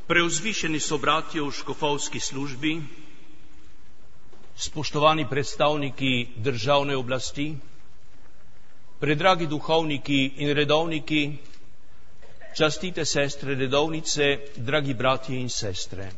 Preuzvišeni so bratje v škofovski službi, spoštovani predstavniki državne oblasti, predragi duhovniki in redovniki, častite sestre redovnice, dragi bratje in sestre.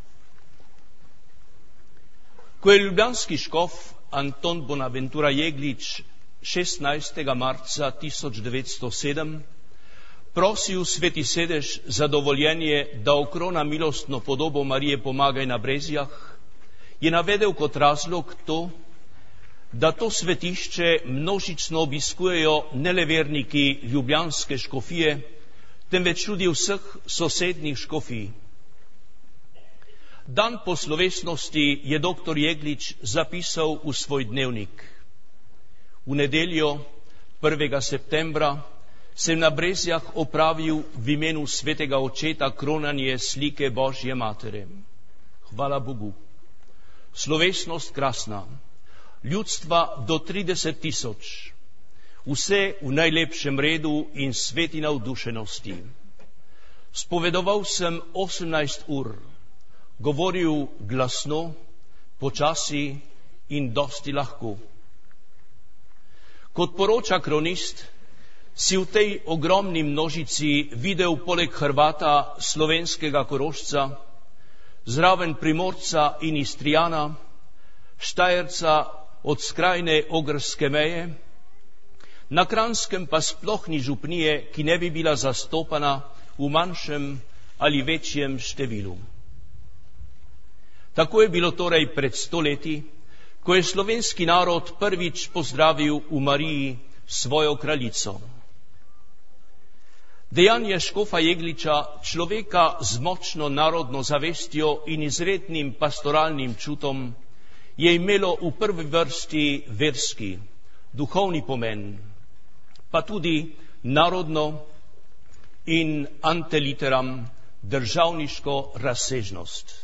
Ko je ljubljanski škof Anton Bonaventura Jeglič 16. marca 1907 prosil Sveti sedež za dovoljenje, da okrona milostno podobo Marije Pomagaj na Brezjah, je navedel kot razlog to, da to svetišče množično obiskujejo ne le verniki ljubljanske škofije, temveč tudi vseh sosednjih škofij. Dan po slovesnosti je dr. Jeglič zapisal v svoj dnevnik. V nedeljo 1. septembra sem na Brezjah opravil v imenu svetega očeta kronanje slike Božje matere. Hvala Bogu. Slovesnost krasna. Ljudstva do 30 000. Vse v najlepšem redu in sveti navdušenosti. Spovedoval sem 18 ur. Govoril glasno, počasi in dosti lahko. Kot poroča kronist, si v tej ogromni množici videl poleg Hrvata slovenskega Korošca, zraven Primorca in Istrijana, Štajerca od skrajne ogrske meje, na Kranjskem pa sploh ni župnije, ki ne bi bila zastopana v manjšem ali večjem številu. Tako je bilo torej pred 100 leti, ko je slovenski narod prvič pozdravil v Mariji svojo kraljico. Dejanje škofa Jegliča, človeka z močno narodno zavestjo in izrednim pastoralnim čutom, je imelo v prvi vrsti verski, duhovni pomen, pa tudi narodno in ante litteram državniško razsežnost.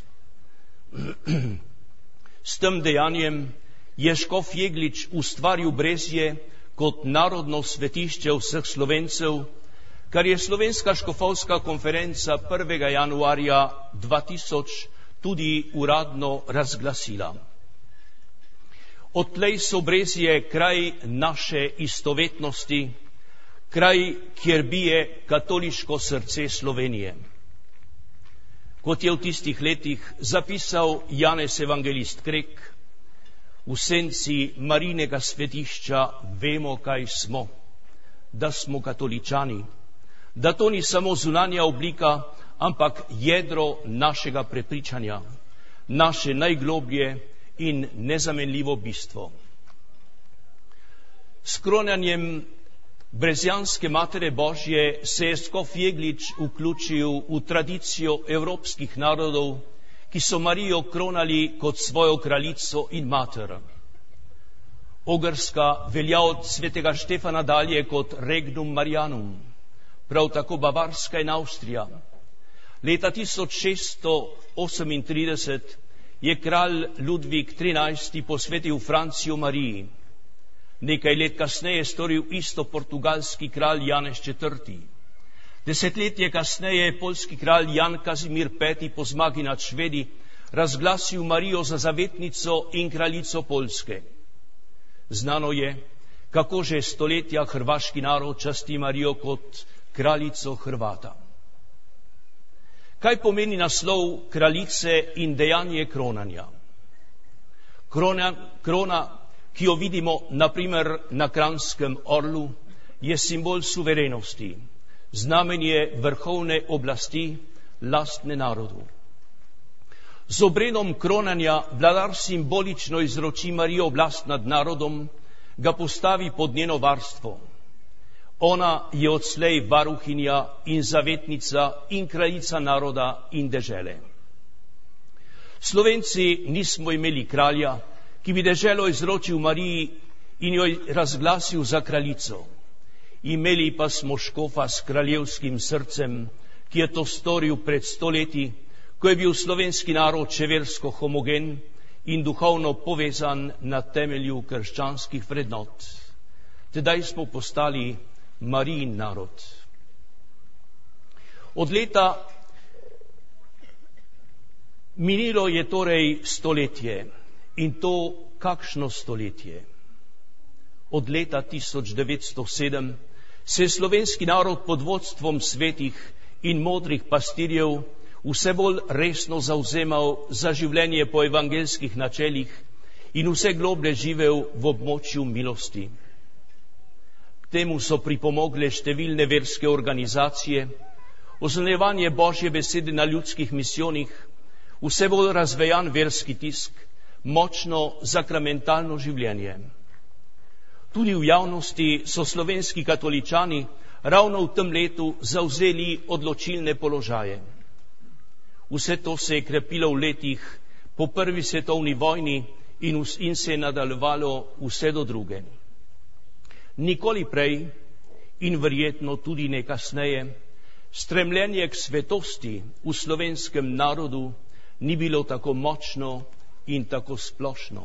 S tem dejanjem je škof Jeglič ustvaril Brezje kot narodno svetišče vseh Slovencev, kar je Slovenska škofovska konferenca 1. januarja 2000 tudi uradno razglasila. Odtlej so Brezje kraj naše istovetnosti, kraj, kjer bije katoliško srce Slovenije. Kot je v tistih letih zapisal Janez evangelist Krek, v senci Marijinega svetišča vemo, kaj smo, da smo katoličani, da to ni samo zunanja oblika, ampak jedro našega prepričanja, naše najgloblje in nezamenljivo bistvo. S kronanjem brezjanske Matere Božje se je škof Jeglič vključil v tradicijo evropskih narodov, ki so Marijo kronali kot svojo kraljico in mater. Ogrska velja od svetega Štefana dalje kot Regnum Marianum, prav tako Bavarska in Avstrija. Leta 1638 je kralj Ludvik XIII. Posvetil Francijo Mariji. Nekaj let kasneje je storil isto portugalski kralj Janez IV. Desetletje kasneje je poljski kralj Jan Kazimir V. po zmagi nad Švedi razglasil Marijo za zavetnico in kraljico Poljske. Znano je, kako že stoletja hrvaški narod časti Marijo kot kraljico Hrvata. Kaj pomeni naslov kraljice in dejanje kronanja? Krona, ki jo vidimo naprimer na kranjskem orlu, je simbol suverenosti, znamenje vrhovne oblasti, lastne narodu. Z obredom kronanja vladar simbolično izroči Marijo oblast nad narodom, ga postavi pod njeno varstvo. Ona je odslej varuhinja in zavetnica in kraljica naroda in dežele. Slovenci nismo imeli kralja, ki bi deželo izročil Mariji in jo razglasil za kraljico. Imeli pa smo škofa s kraljevskim srcem, ki je to storil pred 100 leti, ko je bil slovenski narod še versko homogen in duhovno povezan na temelju krščanskih vrednot. Tedaj smo postali Marijin narod. Od leta Minilo je torej stoletje, in to kakšno stoletje. Od leta 1907 se je slovenski narod pod vodstvom svetih in modrih pastirjev vse bolj resno zavzemal za življenje po evangelskih načelih in vse globlje živel v območju milosti. K temu so pripomogle številne verske organizacije, oznanjevanje Božje besede na ljudskih misijonih, vse bolj razvejan verski tisk, močno sakramentalno življenje. Tudi v javnosti so slovenski katoličani ravno v tem letu zavzeli odločilne položaje. Vse to se je krepilo v letih po prvi svetovni vojni in se je nadaljevalo vse do druge. Nikoli prej in verjetno tudi ne kasneje stremljenje k svetosti v slovenskem narodu ni bilo tako močno in tako splošno.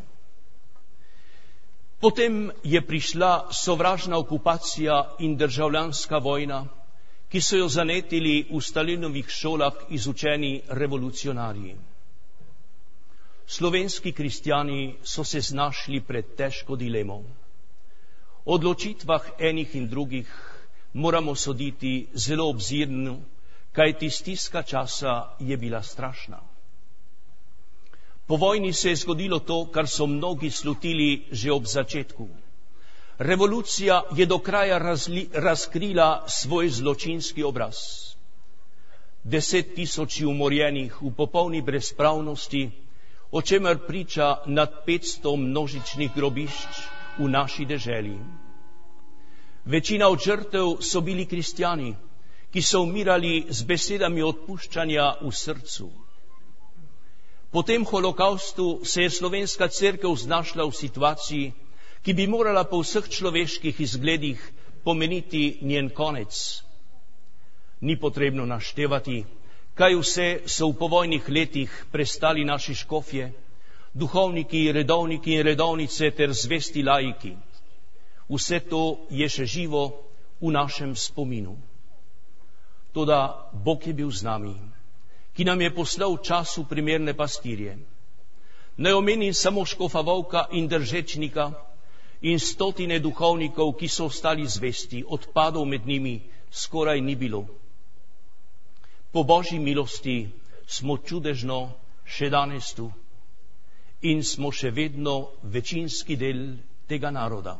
Potem je prišla sovražna okupacija in državljanska vojna, ki so jo zanetili v Stalinovih šolah izučeni revolucionarji. Slovenski kristjani so se znašli pred težko dilemo. O odločitvah enih in drugih moramo soditi zelo obzirno, kajti stiska časa je bila strašna. Po vojni se je zgodilo to, kar so mnogi slutili že ob začetku. Revolucija je do kraja razkrila svoj zločinski obraz. 10 000 umorjenih v popolni brezpravnosti, o čemer priča nad 500 množičnih grobišč v naši deželi. Večina od žrtev so bili kristjani, ki so umirali z besedami odpuščanja v srcu. Po tem holokaustu se je slovenska cerkev znašla v situaciji, ki bi morala po vseh človeških izgledih pomeniti njen konec. Ni potrebno naštevati, kaj vse so v povojnih letih prestali naši škofje, duhovniki, redovniki in redovnice ter zvesti laiki. Vse to je še živo v našem spominu. Toda Bog je bil z nami, ki nam je poslal v času primerne pastirje. Ne omenim samo škofa Volka in Držečnika in 100 duhovnikov, ki so ostali zvesti, odpadov med njimi skoraj ni bilo. Po Božji milosti smo čudežno še danes tu in smo še vedno večinski del tega naroda.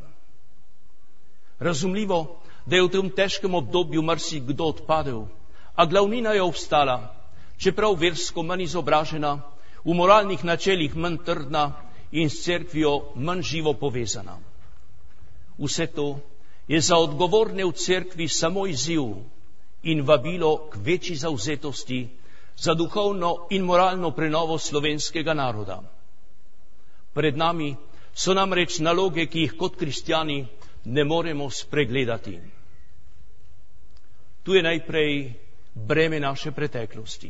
Razumljivo, da je v tem težkem obdobju marsikdo odpadel, a glavnina je obstala, čeprav versko manj izobražena, v moralnih načelih manj trdna in s cerkvijo manj živo povezana. Vse to je za odgovorne v cerkvi samo izziv in vabilo k večji zavzetosti za duhovno in moralno prenovo slovenskega naroda. Pred nami so namreč naloge, ki jih kot kristjani ne moremo spregledati. Tu je najprej breme naše preteklosti.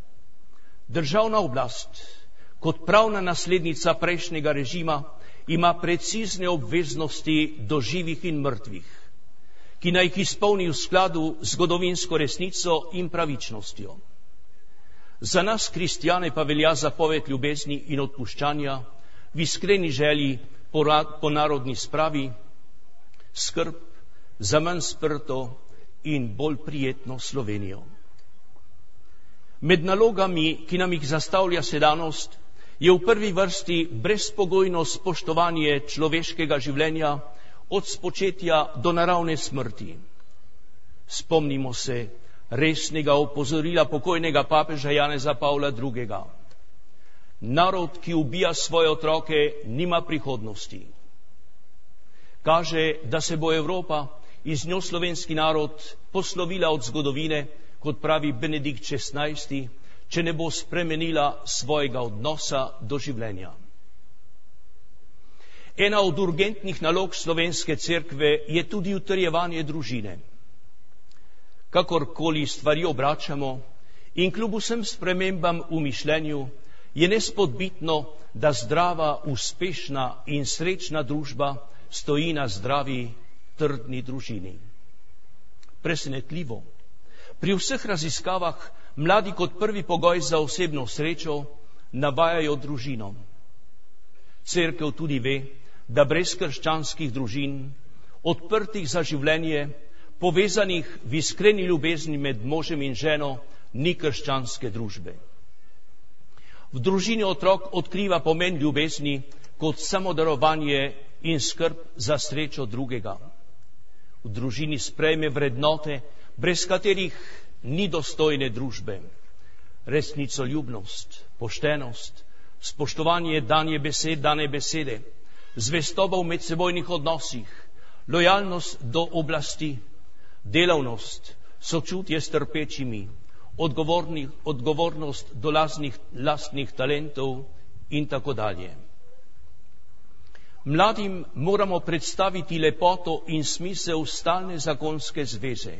Državna oblast, kot pravna naslednica prejšnjega režima, ima precizne obveznosti do živih in mrtvih, ki naj jih izpolni v skladu z zgodovinsko resnico in pravičnostjo. Za nas, kristjane, pa velja zapoved ljubezni in odpuščanja v iskreni želji po narodni spravi, skrb za manj sprto in bolj prijetno Slovenijo. Med nalogami, ki nam jih zastavlja sedanost, je v prvi vrsti brezpogojno spoštovanje človeškega življenja od spočetja do naravne smrti. Spomnimo se resnega opozorila pokojnega papeža Janeza Pavla II. Narod, ki ubija svoje otroke, nima prihodnosti. Kaže, da se bo Evropa in z njo slovenski narod poslovila od zgodovine, kot pravi Benedikt XVI, če ne bo spremenila svojega odnosa do življenja. Ena od urgentnih nalog slovenske cerkve je tudi utrjevanje družine. Kakorkoli stvari obračamo in kljub vsem spremembam v mišljenju, je nespodbitno, da zdrava, uspešna in srečna družba stoji na zdravi, trdni družini. Presenetljivo, pri vseh raziskavah mladi kot prvi pogoj za osebno srečo navajajo družino. Cerkev tudi ve, da brez krščanskih družin, odprtih za življenje, povezanih v iskreni ljubezni med možem in ženo, ni krščanske družbe. V družini otrok odkriva pomen ljubezni kot samodarovanje in skrb za srečo drugega. V družini sprejme vrednote, brez katerih ni dostojne družbe. Resnicoljubnost, poštenost, spoštovanje dane besede, zvestoba v medsebojnih odnosih, lojalnost do oblasti, delavnost, sočutje s trpečimi, odgovornost do lastnih talentov in tako dalje. Mladim moramo predstaviti lepoto in smisel stalne zakonske zveze.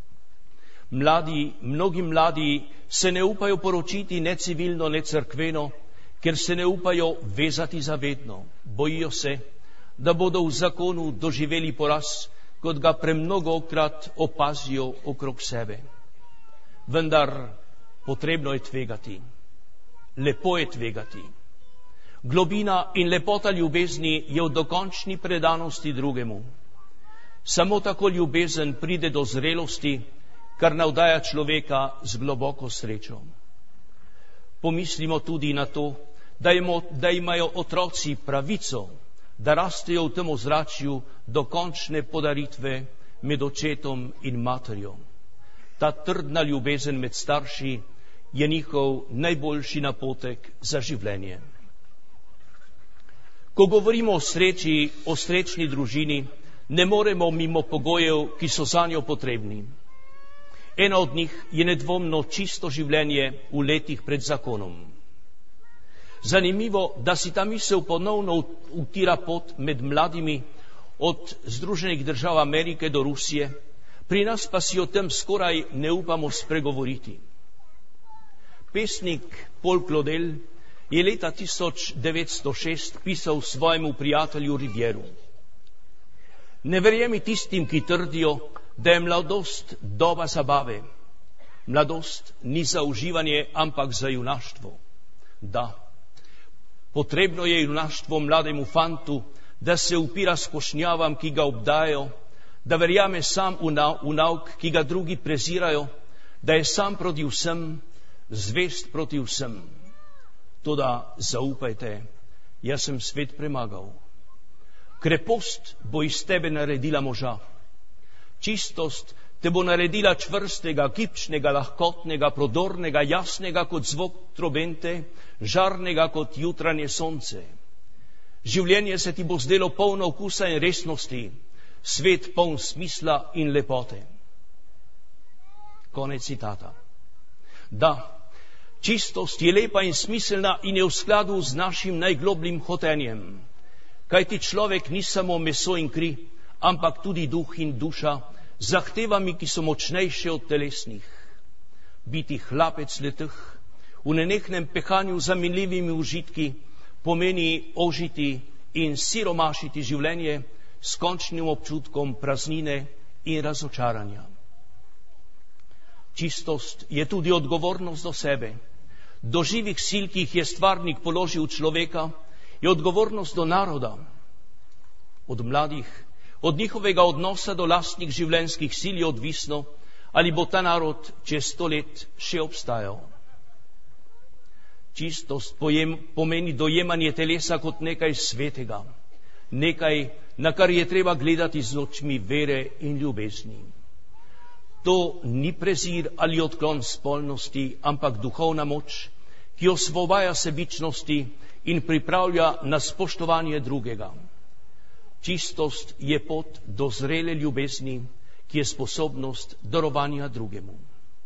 Mnogi mladi se ne upajo poročiti ne civilno, ne cerkveno, ker se ne upajo vezati zavedno. Bojijo se, da bodo v zakonu doživeli poraz, kot ga premnogokrat opazijo okrog sebe. Vendar potrebno je tvegati. Lepo je tvegati. Globina in lepota ljubezni je v dokončni predanosti drugemu. Samo tako ljubezen pride do zrelosti, kar navdaja človeka z globoko srečo. Pomislimo tudi na to, da imajo otroci pravico, da rastejo v tem ozračju dokončne podaritve med očetom in materjo. Ta trdna ljubezen med starši je njihov najboljši napotek za življenje. Ko govorimo o sreči, o srečni družini, ne moremo mimo pogojev, ki so zanjo potrebni. Ena od njih je nedvomno čisto življenje v letih pred zakonom. Zanimivo, da si ta misel ponovno utira pot med mladimi od Združenih držav Amerike do Rusije, pri nas pa si o tem skoraj ne upamo spregovoriti. Pesnik Paul Claudel je leta 1906 pisal svojemu prijatelju Rivieru: Ne verjemi tistim, ki trdijo, da je mladost doba zabave. Mladost ni za uživanje, ampak za junaštvo. Da, potrebno je junaštvo mlademu fantu, da se upira skošnjavam, ki ga obdajajo, da verjame sam v nauk, ki ga drugi prezirajo, da je sam proti vsem, zvest proti vsem. Toda zaupajte, jaz sem svet premagal. Krepost bo iz tebe naredila moža. Čistost te bo naredila čvrstega, gibčnega, lahkotnega, prodornega, jasnega kot zvok trobente, žarnega kot jutranje sonce. Življenje se ti bo zdelo polno okusa in resnosti, svet poln smisla in lepote. Konec citata. Da, čistost je lepa in smiselna in je v skladu z našim najglobljim hotenjem. Kajti človek ni samo meso in kri, ampak tudi duh in duša, z zahtevami, ki so močnejše od telesnih. Biti hlapec letih, v nenehnem pehanju za minljivimi užitki, pomeni ožiti in siromašiti življenje s končnim občutkom praznine in razočaranja. Čistost je tudi odgovornost do sebe. Do živih sil, ki jih je stvarnik položil v človeka, je odgovornost do naroda, od mladih, od njihovega odnosa do lastnih življenjskih sil je odvisno, ali bo ta narod čez 100 let še obstajal. Čistost pomeni dojemanje telesa kot nekaj svetega, nekaj, na kar je treba gledati z očmi vere in ljubezni. To ni prezir ali odklon spolnosti, ampak duhovna moč, ki osvobaja sebičnosti in pripravlja na spoštovanje drugega. Čistost je pot do zrele ljubezni, ki je sposobnost darovanja drugemu.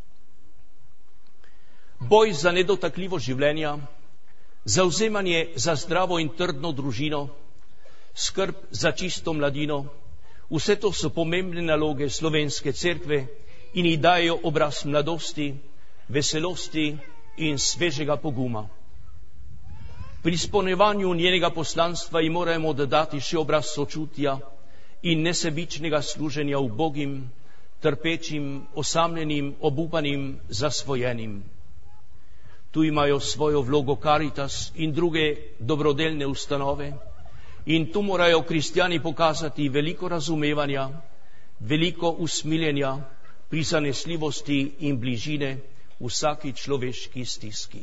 Boj za nedotakljivo življenje, zavzemanje za zdravo in trdno družino, skrb za čisto mladino, vse to so pomembne naloge slovenske cerkve in ji dajo obraz mladosti, veselosti in svežega poguma. Pri izpolnjevanju njenega poslanstva ji moramo dodati še obraz sočutja in nesebičnega služenja ubogim, trpečim, osamljenim, obupanim, zasvojenim. Tu imajo svojo vlogo Caritas in druge dobrodelne ustanove in tu morajo kristjani pokazati veliko razumevanja, veliko usmiljenja pri zanesljivosti in bližine vsaki človeški stiski.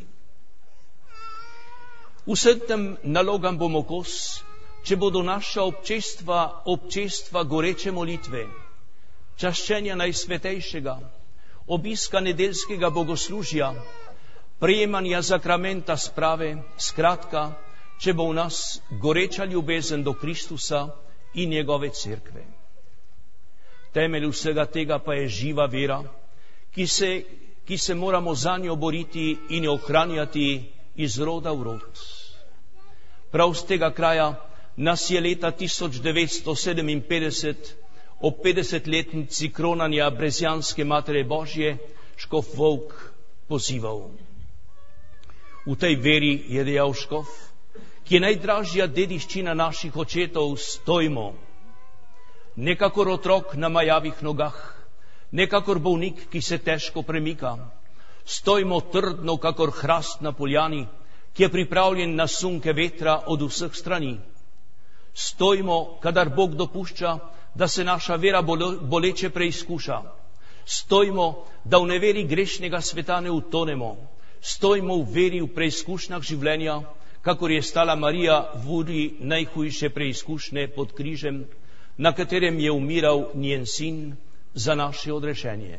Vsem tem nalogam bomo kos, če bodo naša občestva goreče molitve, čaščenja Najsvetejšega, obiska nedeljskega bogoslužja, prejemanja zakramenta sprave, skratka, če bo v nas goreča ljubezen do Kristusa in njegove cerkve. Temelj vsega tega pa je živa vera, ki se moramo zanjo boriti in jo ohranjati iz roda v rod. Prav z tega kraja nas je leta 1957 ob 50-letnici kronanja Brezjanske Matere Božje škof Volk pozival. V tej veri je dejal škof, ki je najdražja dediščina naših očetov, stojmo. Nekakor otrok na majavih nogah, nekakor bolnik, ki se težko premika. Stojmo trdno, kakor hrast na poljani, ki je pripravljen na sunke vetra od vseh strani. Stojmo, kadar Bog dopušča, da se naša vera boleče preizkuša. Stojmo, da v neveri grešnega sveta ne utonemo. Stojmo v veri v preizkušnjah življenja, kakor je stala Marija v uri najhujše preizkušnje pod križem, na katerem je umiral njen sin za naše odrešenje.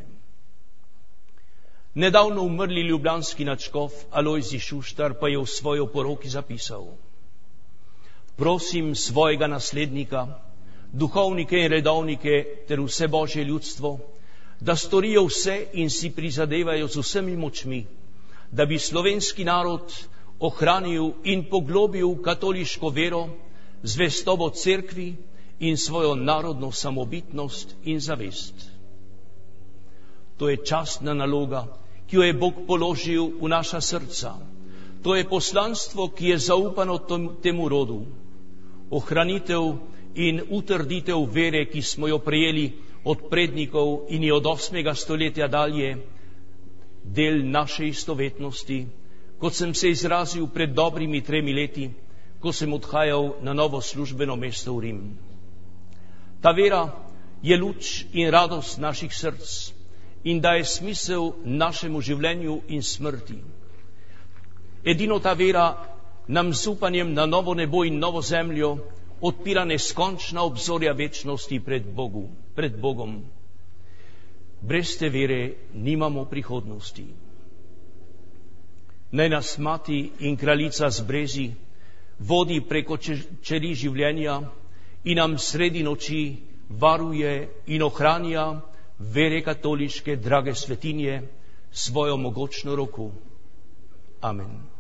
Nedavno umrli ljubljanski nadškof Alojzij Šuštar pa je v svoji oporoki zapisal: prosim svojega naslednika, duhovnike in redovnike ter vse Božje ljudstvo, da storijo vse in si prizadevajo z vsemi močmi, da bi slovenski narod ohranil in poglobil katoliško vero, zvestobo cerkvi in svojo narodno samobitnost in zavest. To je častna naloga, ki jo je Bog položil v naša srca. To je poslanstvo, ki je zaupano temu rodu. Ohranitev in utrditev vere, ki smo jo prejeli od prednikov in je od 8. stoletja dalje del naše istovetnosti, kot sem se izrazil pred dobrimi 3 leti, ko sem odhajal na novo službeno mesto v Rim. Ta vera je luč in radost naših src in daje smisel našemu življenju in smrti. Edino ta vera nam z upanjem na novo nebo in novo zemljo odpira neskončna obzorja večnosti pred Bogom. Brez te vere nimamo prihodnosti. Naj nas mati in kraljica z brezi vodi preko čeri življenja in nam sredi noči varuje in ohranja vere katoliške drage svetinje svojo mogočno roko. Amen.